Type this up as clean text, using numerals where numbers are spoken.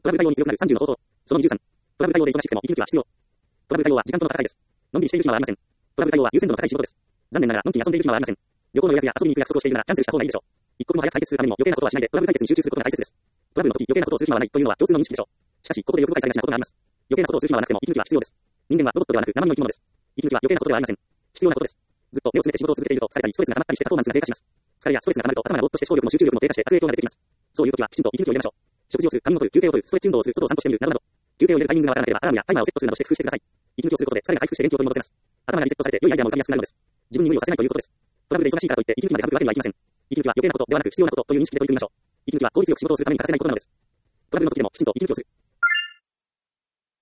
トラブル対応に強くなる30の方法。その23。トラブル対応で忙しくても息抜きは必要。トラブル対応は時間との戦いです。のんびりしている暇はありません。トラブル対応は優先度の高い仕事です。残念ながら、のんきに遊んでいる暇はありません。旅行の予約や遊びに行く約束をしているならキャンセルした方がいいでしょう。一刻も早く解決するためにも余計なことはしないでトラブル解決に集中することが大切です。トラブルの時余計なことをする暇はないというのは共通の認識でしょう。しかし、ここで欲深いがちなことがあります。余計なことをする暇はなくても息抜きは必要です。人間はロボットではなく生身の生き物です。息抜きは余計なことではありません。必要なことです。ずっと目をつめて仕事を続けていると疲れたりストレスが溜まったりしてパフォーマンスが低下します。疲れやストレスが溜まると頭がぼーっとして思考力も集中力も低下して悪影響が出てきます。そういう時はきちんと息抜きを入れましょう。食事をする、仮眠を取る、休憩を取る、ストレッチ運動をする、外を散歩してみるなどなど。休憩を入れるタイミングがわからなければアラームやタイマーをセットするなどして工夫してください。息抜きをすることで疲れが回復して元気を取り戻せます。頭がリセットされて良いアイデアも浮かびやすくなるのです。自分に無理をさせないということです。トラブルで忙しいからといって息抜きまで省くわけにはいきません。息抜きは余計なことではなく必要なことという認識で取り組みましょう。息抜きは効率よく仕事をするために欠かせないことなのです。トラブルの時でもきちんと息抜きをする。